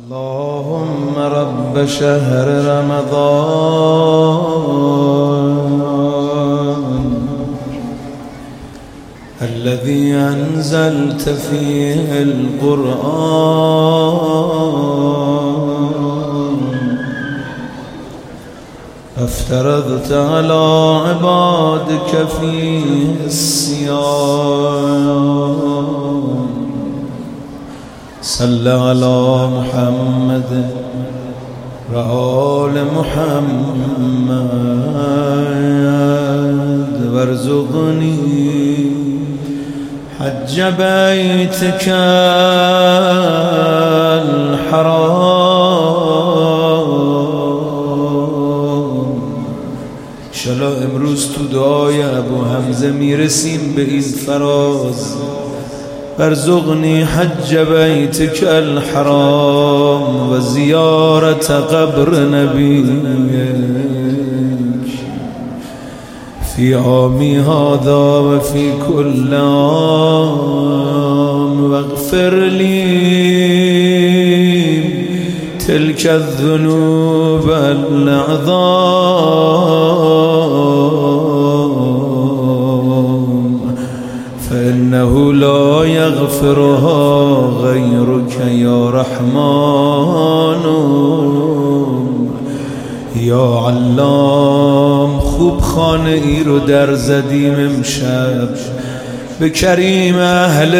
اللهم رب شهر رمضان الذي أنزلت فيه القرآن افترضت على عبادك فيه الصيام صل على محمد وآل محمد وارزقني حج بيتك الحرام. انشالله امروز تو دعای ابو حمزه میرسیم به این فراز: وارزقني حج بيتك الحرام وزيارة قبر نبيك في عامي هذا وفي كل عام، واغفر لي تلك الذنوب العظام فإنه لا يغفرها غيرك يا رحمن یا علام. خوب خانه ای رو در زدیم امشب به کریم اهل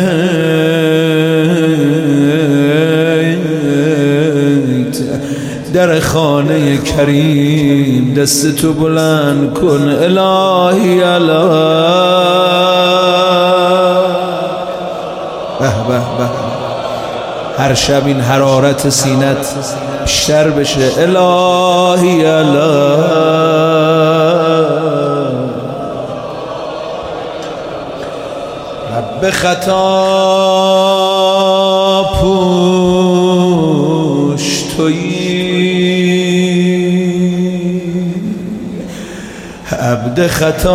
بیت. در خانه کریم دستتو بلند کن الهی الله. به به به هر شب این حرارت سینت بیشتر بشه الهی الله. رب خطا پوش تویی، عبد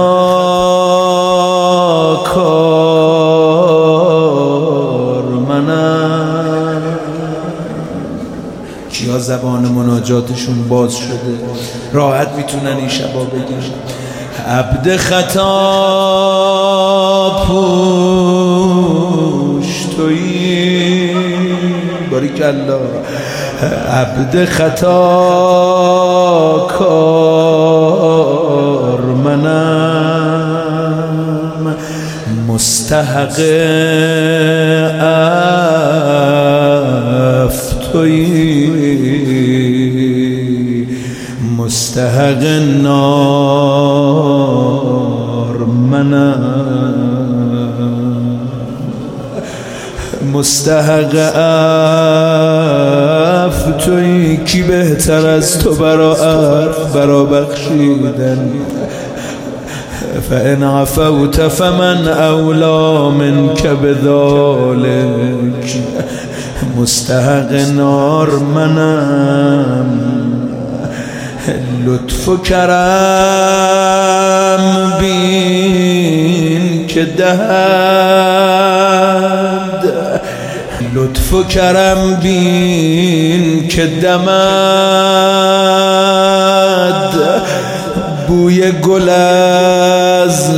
خطا کار منم. کیا زبان مناجاتشون باز شده راحت میتونن این شبا بگن عبد خطا پوش تویی. باریکالله. عبد خطا کار منم، مستحق عفو تویی، مستحق نار منم، مستحق عفو تویی. کی بهتر از تو برا بخشیدن؟ فإن عفوت فمن أولى منك بذلك. مستحق نار منم، لطف و کرم بین که دهد، لطف و کرم بین که دمد، بوی گل از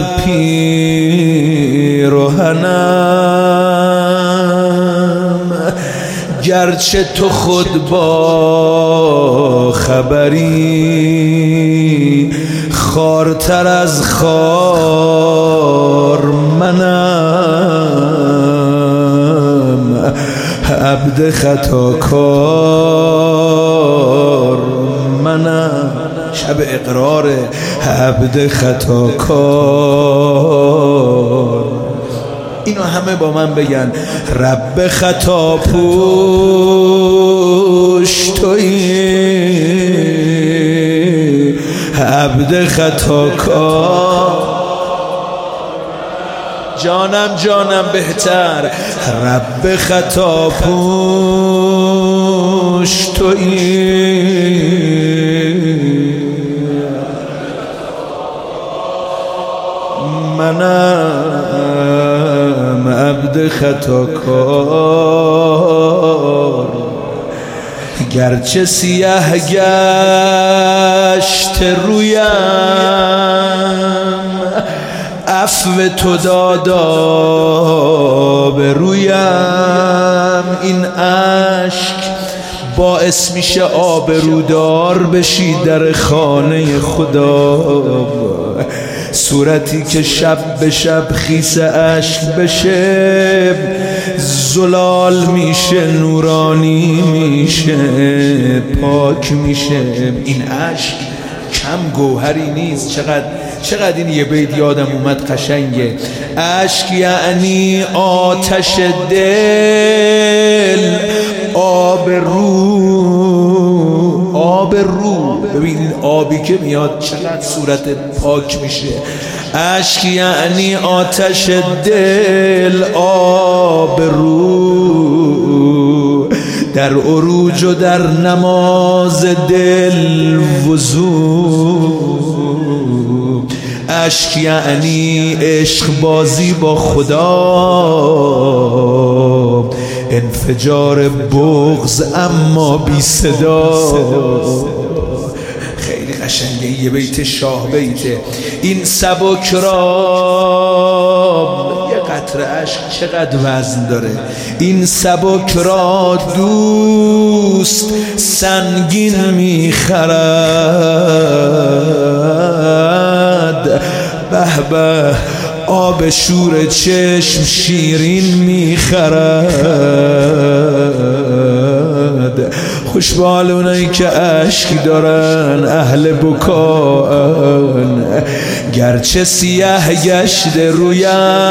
پیرهنم. گرچه تو خود با خبری، خوارتر از خوار منم، عبد خطا کار منم. شب اقرار عبد خطا کار. اینو همه با من بگن: رب خطا پوش تویی، عبد خطا کار. جانم بهتر. رب خطا پوش تویی، منم عبد خطا کار. گرچه سیاه گشت رویم عفو تو دادا به رویم. این اشک باعث میشه آبرودار بشی در خانه خدا. صورتی که شب به شب خیس اشک بشه زلال میشه، نورانی میشه، پاک میشه. این اشک کم گوهری نیست. چقدر این یه بیت یادم اومد قشنگه. اشک یعنی آتش دل، آب رو. ببین آبی که میاد چقدر صورت پاک میشه. اشک یعنی آتش دل، آب رو. در عروج و در نماز دل وضو. اشک یعنی عشق بازی با خدا، انفجار بغض اما بی صدا. خیلی قشنگه، یه بیت شاه بیته. این سبک را یه قطره اشک چقدر وزن داره. این سبک را دوست سنگین میخرد. به به آب شور چشم شیرین میخرد. خوش به حال اونایی که اشک دارن، اهل بکان. گرچه سیاه گشت رویم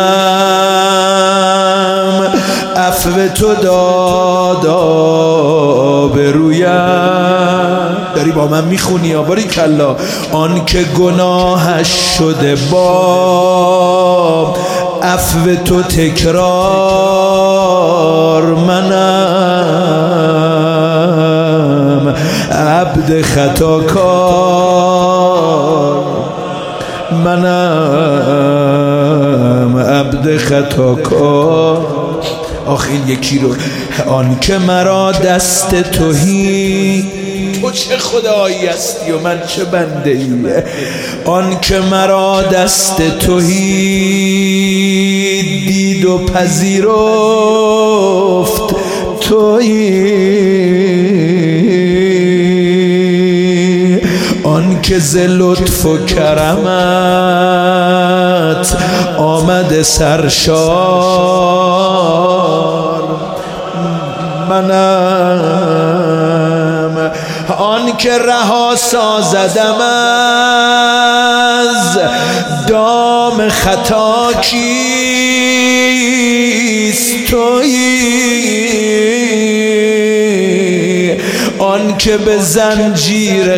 عفو تو دادا به رویم. داری با من میخونی یا باری کلا. آن که گناهش شده با عفو تو تکرار، منم عبد خطاکار، منم عبد خطاکار. آخه این یکی رو. آن که مرا دست توهی، تو چه خدایی هستی و من چه بنده ای. آن که مرا دست توهی دید و پذیرفت تویی. آن که ز لطف و کرمت آمد سرشار، منم. آن که رها سازدم از دام خطا کیست تویی. آن که به زنجیر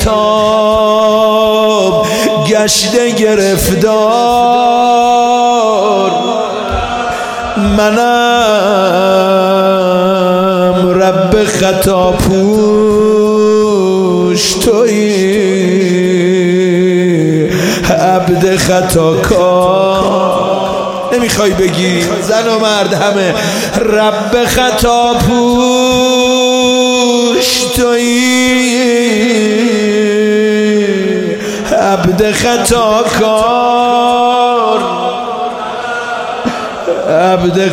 خطاب گشته گرفتار، منم رب خطا پوش تویی، عبد خطاکار. نمیخوای بگی زن و مرد همه رب خطا پوش تویی، عبد خطاکار، عبد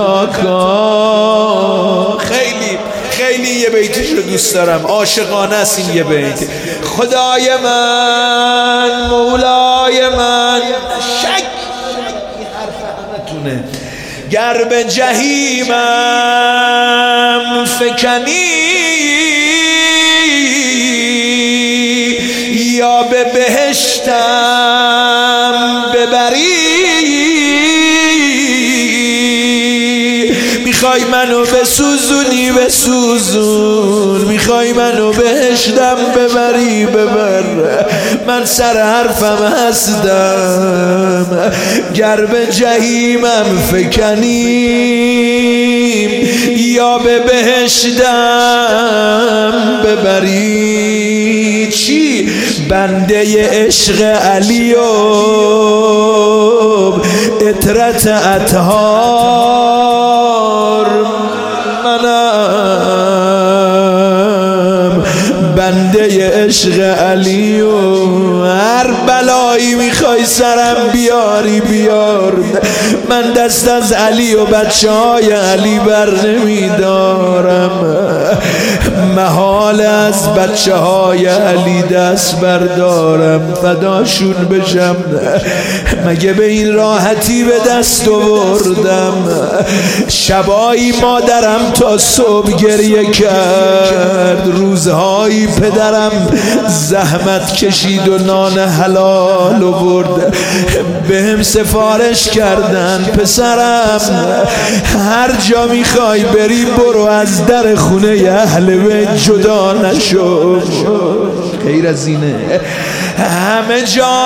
خطاکار. خیلی یه بیتش رو دوست دارم، عاشقانه است این یه بیت. خدای من، مولای من، شک این حرف همتونه. گر به جهیمم فکنی یا به بهشتم ببری، میخوای منو بسوزونی بسوزون، میخوای منو بهشتم ببری ببر، من سر حرفم هستم. گر به جهیمم فکنیم یا به بهشتم ببری. چی؟ بنده عشق علی و اطرت اطهار، منم بنده عشق علی و هر بلایی میخوای سرم بیاری بیار، من دست از علی و بچه های علی بر نمیدارم، محال از بچه های علی دست بردارم، فداشون بشم، مگه به این راحتی به دست آوردم. شبایی مادرم تا صبح گریه کرد، روزهایی پدرم زحمت کشید و نان حلال آورد، بهم سفارش کردن پسرم هر جا میخوای بری برو، از در خونه اهل بیت جدا نشو. غیر از اینه همه جا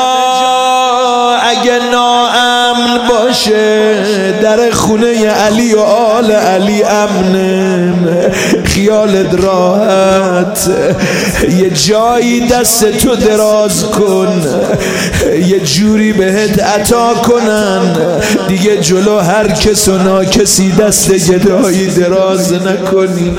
اگه ناامن باشه در خونه علی و آل علی امنه، خیالت راحت، یه جایی دست تو دراز کن، یه جوری بهت عطا کنن دیگه، جلو هر کس و ناکسی دست گدایی دراز نکنی.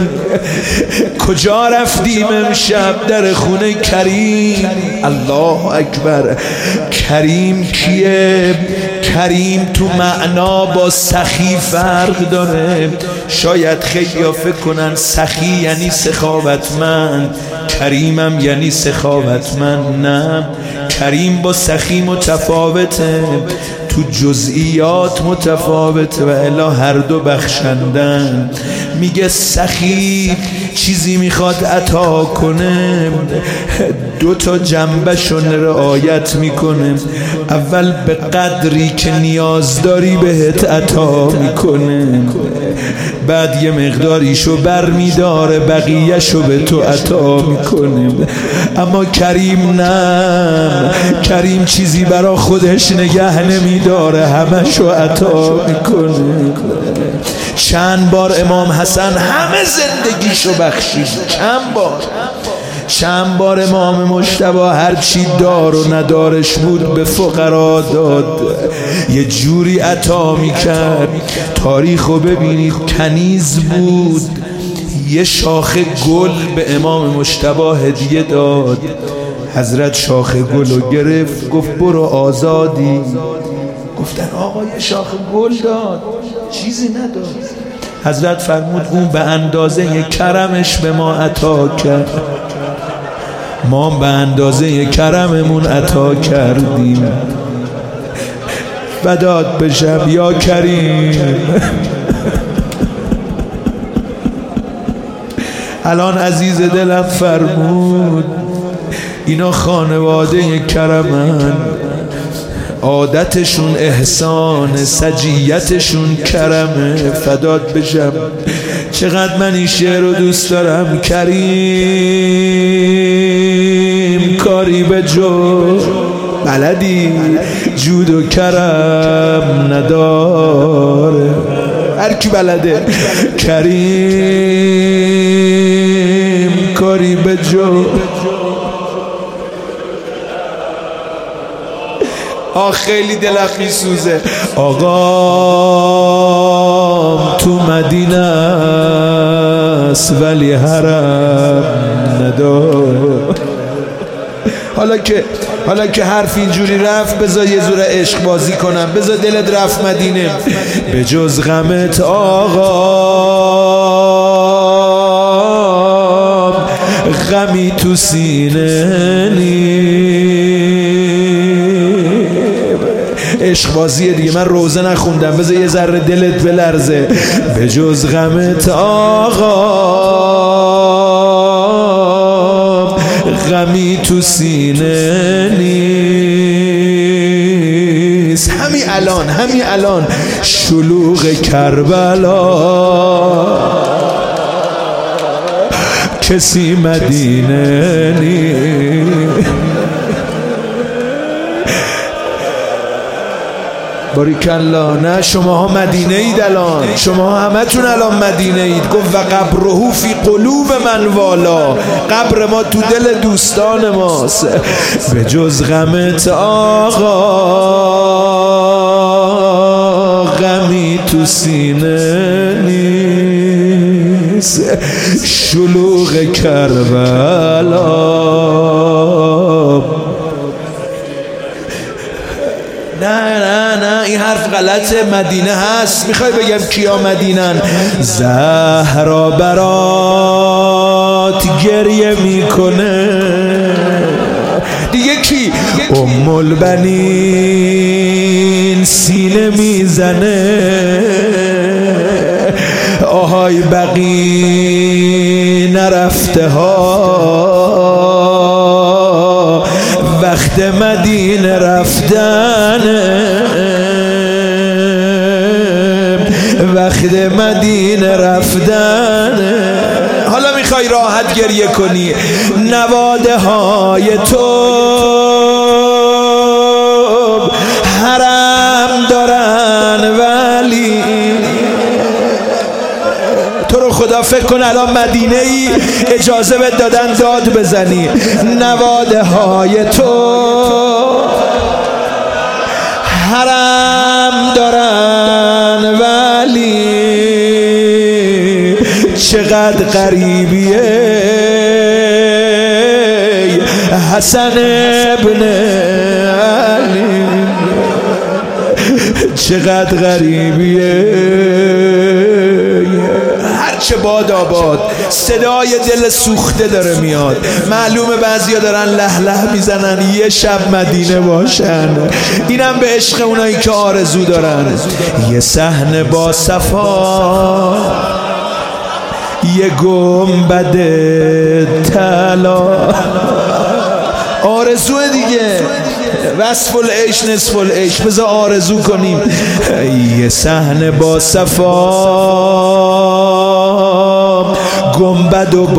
کجا رفتیم امشب؟ در خونه کریم. الله اکبر. کریم کیه؟ کریم تو معنا با سخی فرق داره. شاید خیلی فکر کنن سخی یعنی سخاوتمند، کریمم یعنی سخاوتمند. نه، کریم با سخی متفاوته، تو جزئیات متفاوته و الا هر دو بخشندن. میگه سخی چیزی میخواد عطا کنه، دو تا جنبشون رعایت میکنه. اول به قدری که نیاز داری بهت عطا میکنه، بعد یه مقداریشو بر میداره بقیهشو به تو عطا میکنه. اما کریم نه، کریم چیزی برا خودش نگه نمیداره، همشو عطا میکنه. چند بار امام حسن همه زندگیشو بخشید، چند بار امام مجتبی هر چی دار و ندارش بود به فقرا داد، یه جوری عطا میکرد. تاریخو ببینید، کنیز بود، یه شاخه گل به امام مجتبی هدیه داد. حضرت شاخه گلو گرفت، گفت برو آزادی. گفتن آقا یه شاخه گل داد، چیزی نداد. حضرت فرمود اون به اندازه کرمش به ما عطا کرد، ما به اندازه کرممون عطا کردیم. فدات بشم یا کریم. الان عزیز دلم فرمود اینا خانواده کرمن، عادتشون احسان، سجیتشون کرمه. فدات بشم، چقدر من این شعر رو دوست دارم. کریم کاری به جو بلدی، جود و کرم نداره. هر کی بلده. کریم کاری به جو. خیلی دلم میسوزه. آقام تو مدینه است ولی حرم ندار. حالا که حرف اینجوری رفت، بذار یه زور عشق بازی کنم، بذار دلت رفت مدینه. به جز غمت آقام غمی تو سینه نیست. عشق بازیه دیگه، من روزه نخوندم، بذار یه ذره دلت بلرزه. به جز غمت آقا غمی تو سینه نیست. همین الان شلوغ کربلا کسی مدینه نیست. باریکلا. نه شماها مدینه اید الان، شما همتون الان مدینه اید. گفت و قبره فی قلوب من والا، قبر ما تو دل دوستان ماست. به جز غمت آقا غمی تو سینه نیست. نیست شلوغ کربلا. نه این حرف غلطه، مدینه هست. میخوای بگم کیا مدینن؟ زهرا برات گریه میکنه دیگه. کی؟ ام البنین سینه میزنه. آهای بقی نرفته ها وقت مدینه رفتن، وقت مدینه رفتن. حالا میخوای راحت گریه کنی، نواده های تو حرم دارن ولی تو رو خدا فکر کن الان مدینه ای اجازه بهت دادن داد بزنی. نواده های تو حرم دارن ولی چقدر غریبیه حسن ابن علی، چقدر غریبیه. هرچه باد آباد صدای دل سوخته داره میاد. معلومه بعضیا دارن له له میزنن یه شب مدینه باشن. اینم به عشق اونایی که آرزو دارن. یه صحنه با صفا، یه گنبد طلا. آرزو دیگه، وصف العیش نصف العیش. بذار آرزو کنیم. یه صحنه با صفا، گنبد و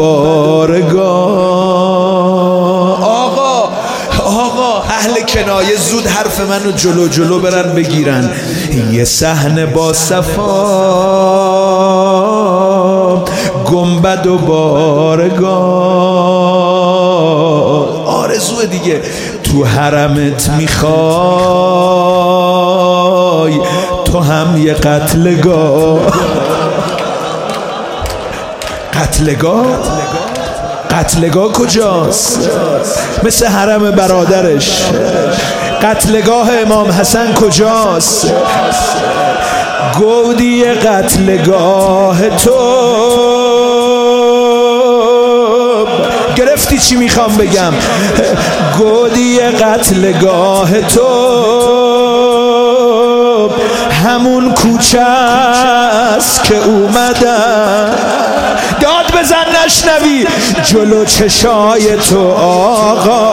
بارگاه. آقا اهل کنایه زود حرف منو جلو برن بگیرن. یه صحنه با صفا، گنبد و بارگاه. آرزو دیگه. تو حرمت میخوای تو هم یه قتلگاه. قتلگاه کجاست؟ مثل حرم برادرش. قتلگاه امام حسن کجاست؟ گودی قتلگاه تو. گرفتی چی میخوام بگم؟ گودی قتلگاه تو همون کوچه است که اومدم. داد بزن نشنوی جلو چشای تو آقا،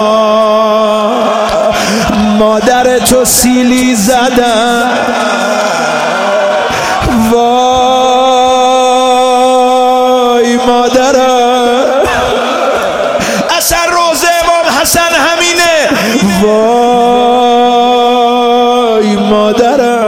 مادر تو سیلی زدم. وای مادرم، اصلا روزه امام حسن همینه. وای مادرم،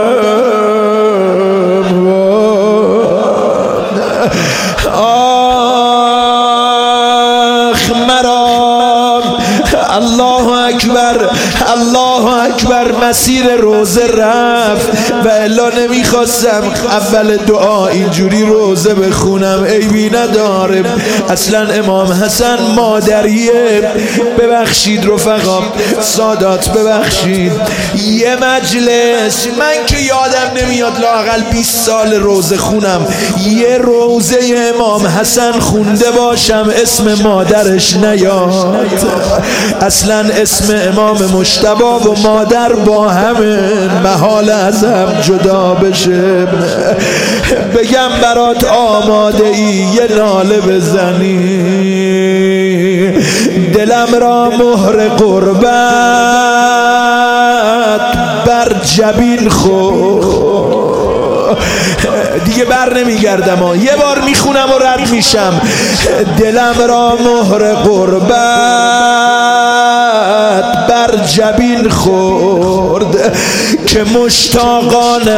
آخ مرام. الله اکبر، الله اکبر. مسیر روزه رفت و الا نمیخواستم اول دعا اینجوری روزه بخونم، عیبی نداره. اصلا امام حسن مادریه. ببخشید رفقا، سادات ببخشید. یه مجلس من که یادم نمیاد لااقل 20 سال روزه خونم یه روزه امام حسن خونده باشم اسم مادرش نیاد. اصلا اسم امام مجتبی و مادر با همه محال ازم جدا بشه. بگم برات آماده ای یه ناله بزنی، دلم را مهر قربت بر جبین خورد. دیگه بر نمیگردم ها، یه بار میخونم و رد میشم. دلم را مهر قربت بر جبین خورد که مشتاقان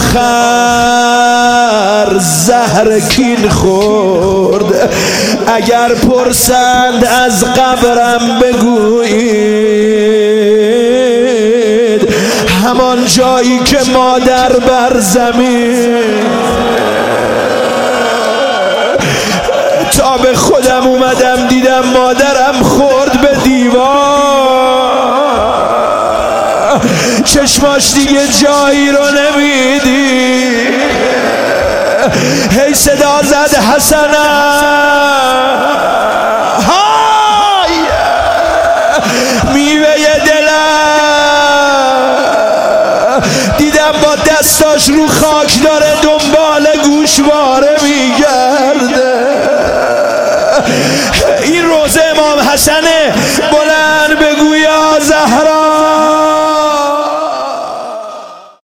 آخر زهر کین خورد. اگر پرسند از قبرم بگویید همان جایی که مادر بر زمین تا به خودم اومدم دیدم مادرم خورد به دیوار، چشماش دیگه جایی رو نمیدی. هی صدا زد حسنم، های میوه دلم. دیدم با دستاش رو خاک داره دنبال گوشواره میگرده. این روزه امام حسنه، بلند